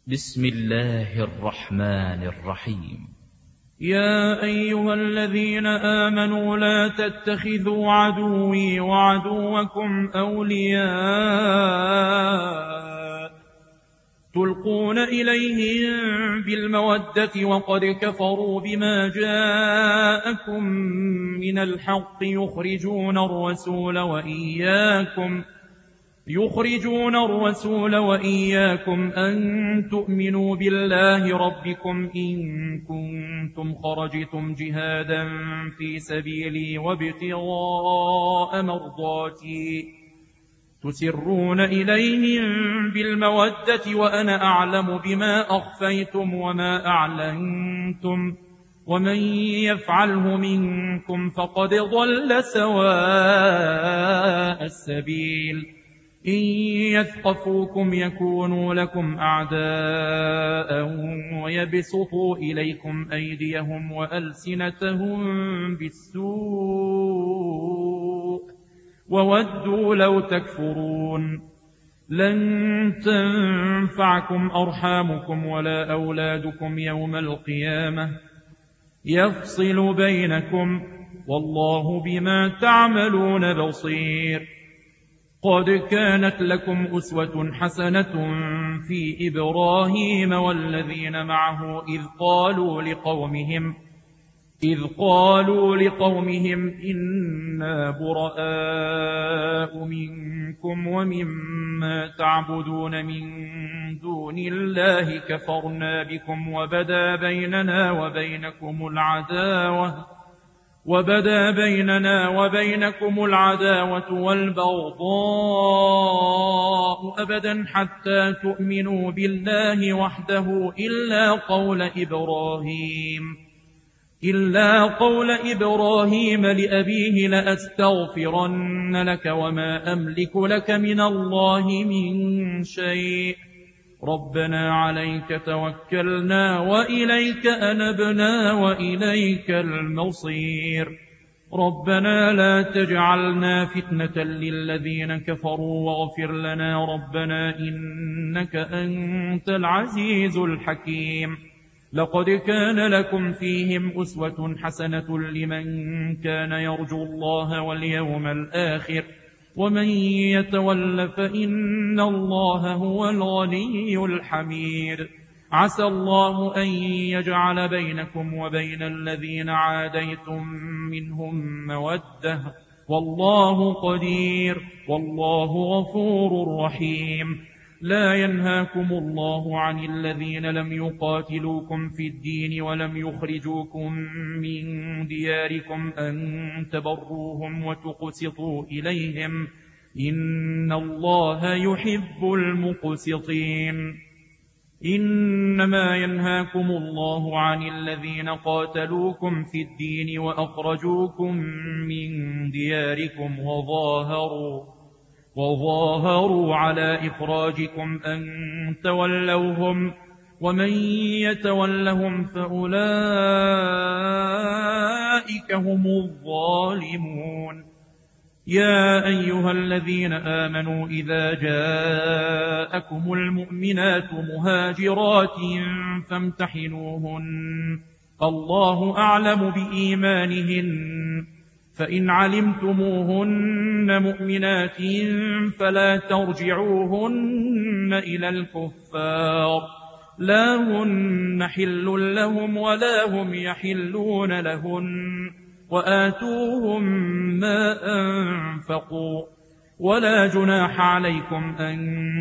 بسم الله الرحمن الرحيم. يا أيها الذين آمنوا لا تتخذوا عدوي وعدوكم أولياء تلقون إليهم بالمودة وقد كفروا بما جاءكم من الحق يخرجون الرسول وإياكم أن تؤمنوا بالله ربكم إن كنتم خرجتم جهادا في سبيلي وابتغاء مرضاتي تسرون إليهم بالمودة وأنا أعلم بما أخفيتم وما أعلنتم ومن يفعله منكم فقد ضل سواء السبيل إن يثقفوكم يكونوا لكم أعداء ويبسطوا إليكم أيديهم وألسنتهم بالسوء وودوا لو تكفرون. لن تنفعكم أرحامكم ولا أولادكم يوم القيامة يفصل بينكم والله بما تعملون بصير. قد كانت لكم أسوة حسنة في إبراهيم والذين معه إذ قالوا لقومهم إنا براء منكم ومما تعبدون من دون الله كفرنا بكم وبدا بيننا وبينكم العداوة والبغضاء أبدا حتى تؤمنوا بالله وحده إلا قول إبراهيم لأبيه لأستغفرن لك وما أملك لك من الله من شيء ربنا عليك توكلنا وإليك أنبنا وإليك المصير. ربنا لا تجعلنا فتنة للذين كفروا واغفر لنا ربنا إنك أنت العزيز الحكيم. لقد كان لكم فيهم أسوة حسنة لمن كان يرجو الله واليوم الآخر ومن يتول فإن الله هو الغني الحميد. عسى الله أن يجعل بينكم وبين الذين عاديتم منهم مودة والله قدير والله غفور رحيم. لا ينهاكم الله عن الذين لم يقاتلوكم في الدين ولم يخرجوكم من دياركم أن تبروهم وتقسطوا إليهم إن الله يحب المقسطين. إنما ينهاكم الله عن الذين قاتلوكم في الدين وأخرجوكم من دياركم وظاهروا على إخراجكم أن تولوهم ومن يتولهم فأولئك هم الظالمون. يا أيها الذين آمنوا إذا جاءكم المؤمنات مهاجرات فامتحنوهن الله أعلم بإيمانهن فإن علمتموهن مؤمنات فلا ترجعوهن إلى الكفار لا هن حل لهم ولا هم يحلون لهن وآتوهم ما أنفقوا ولا جناح عليكم أن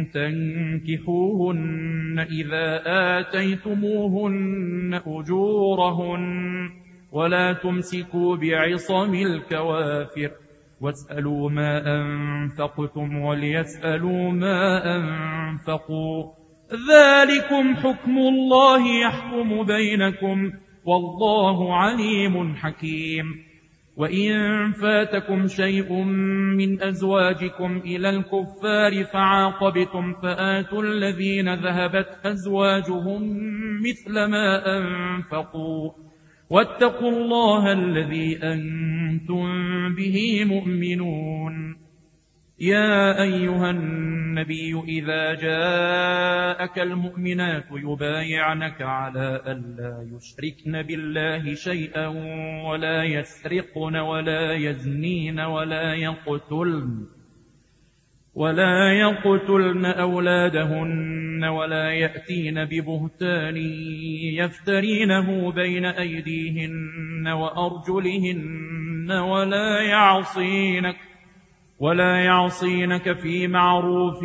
تنكحوهن إذا آتيتموهن أجورهن ولا تمسكوا بعصم الكوافر واسألوا ما أنفقتم وليسألوا ما أنفقوا ذلكم حكم الله يحكم بينكم والله عليم حكيم. وإن فاتكم شيء من أزواجكم إلى الكفار فعاقبتم فآتوا الذين ذهبت أزواجهم مثل ما أنفقوا واتقوا الله الذي أنتم به مؤمنون. يا أيها النبي إذا جاءك المؤمنات يبايعنك على ألا يشركن بالله شيئا ولا يسرقن ولا يزنين ولا يقتلن أولادهن ولا يأتين ببهتان يفترينه بين أيديهن وأرجلهن ولا يعصينك في معروف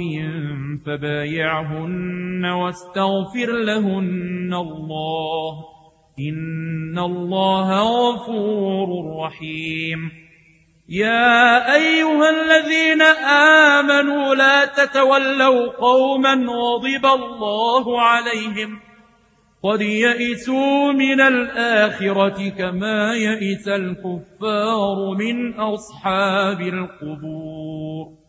فبايعهن واستغفر لهن الله إن الله غفور رحيم. يا أيها الذين آمنوا لا تتولوا قوما غضب الله عليهم قد يئسوا من الآخرة كما يئس الكفار من أصحاب القبور.